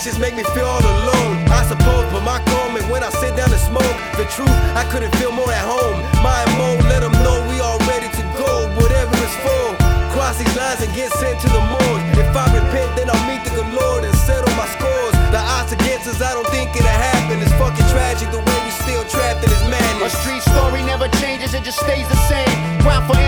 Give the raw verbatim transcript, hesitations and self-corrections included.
just make me feel all alone, I suppose. But my comment when I sit down and smoke, the truth, I couldn't feel more at home. My mode, let them know we all ready to go, whatever it's for. Cross these lines and get sent to the morgue. If I repent, then I'll meet the good Lord and settle my scores. The odds against us, I don't think it'll happen. It's fucking tragic the way we still trapped in this madness. A street story never changes, it just stays the same. Ground for